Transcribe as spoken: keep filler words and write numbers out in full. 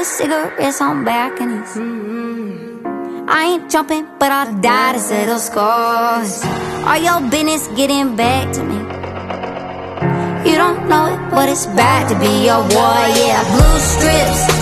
cigarettes on balconies. I ain't jumping, but I'll die to settle scores. All your business getting back to me. You don't know it, but it's bad to be a warrior. Blue strips